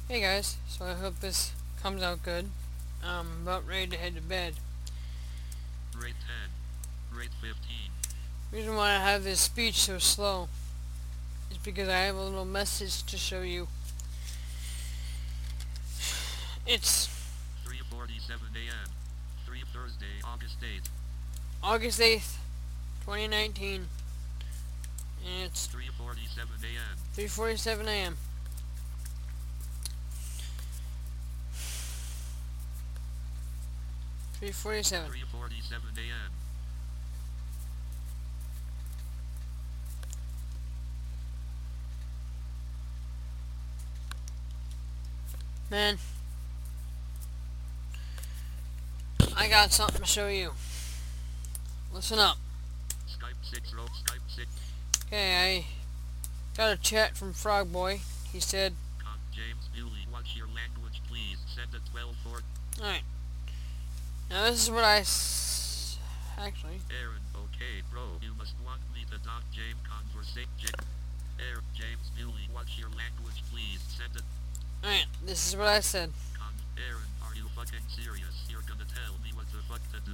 Hey guys, so I hope this comes out good. I'm about ready to head to bed. Rate 10. Rate 15. Reason why I have this speech so slow is because I have a little message to show you. It's 3:47 a.m. 3 Thursday, August 8th. August 8th, 2019, and it's 3:47 a.m. 3:47 a.m. 3:47. 3:47 a.m. Man, I got something to show you. Listen up. Skype 6 row Skype 6. Okay, I got a chat from Frog Boy. He said, James Bewley, watch your language please. Send a 12-4. alright, now this is what actually, Aaron, okay bro, you must want me to doc James conversation. Aaron, James Bewley, watch your language please. Send a alright, this is what I said. Aaron, are you fucking serious? You're gonna tell me what the fuck to do?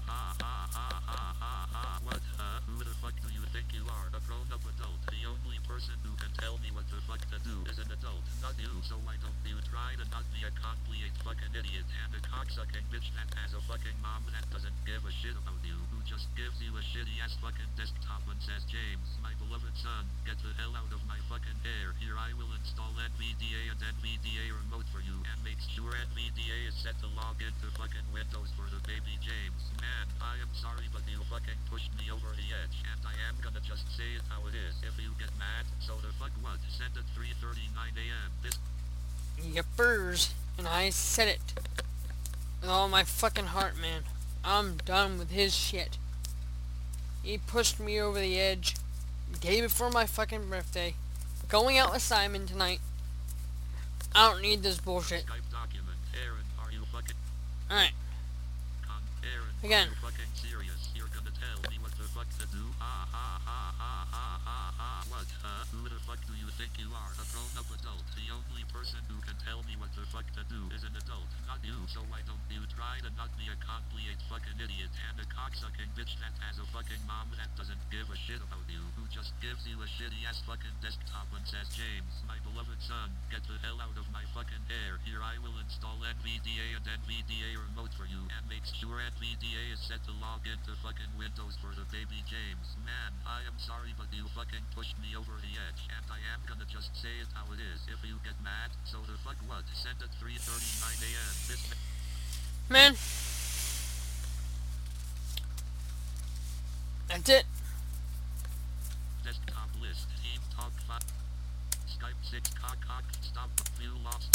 What, who the fuck do you think you are? A grown-up adult. The only person who can tell me what the fuck to do is an adult, not you. So why don't you try to not be a complete fucking idiot and a cocksucking bitch that has a fucking mom that doesn't give a shit about you, who just gives you a shitty-ass fucking desktop and says, James, my beloved son, get the hell out of my fucking hair. Here I will install NVDA and NVDA remote for you and make sure NVDA is set to log into fucking Windows for the baby James. Man, I am sorry but you fucking pushed me over the edge and I am gonna just say it how it is. If you get mad, so the fuck what? Send at 3:39 a.m. This Yippers. And I said it. With all my fucking heart, man. I'm done with his shit. He pushed me over the edge. Day before my fucking birthday. Going out with Simon tonight. I don't need this bullshit. Skype document. Aaron, are you fucking... Alright. Aaron, Again. are you fucking serious? You're gonna tell me what the fuck to do? What, who the fuck do you think you are? A grown-up adult. The only person who can tell me what the fuck to do is an adult, not you. So why don't you try to not be a complete fucking idiot and a cocksucking bitch that has a fucking mom that doesn't give a shit about you, who just gives you a shitty-ass fucking desktop and says, James, my beloved son, get the hell out of my fucking hair. Here I will install NVDA and NVDA remote for you and make sure NVDA is set to log into fucking Windows for the baby James. Man, I am sorry but you fucking pushed me over the edge and I am gonna just say it how it is. If you get mad, so the fuck what? Send at 3:39 a.m. This Man. That's it. desktop list. Team talk 5. Skype 6 cock. Stop. View lost.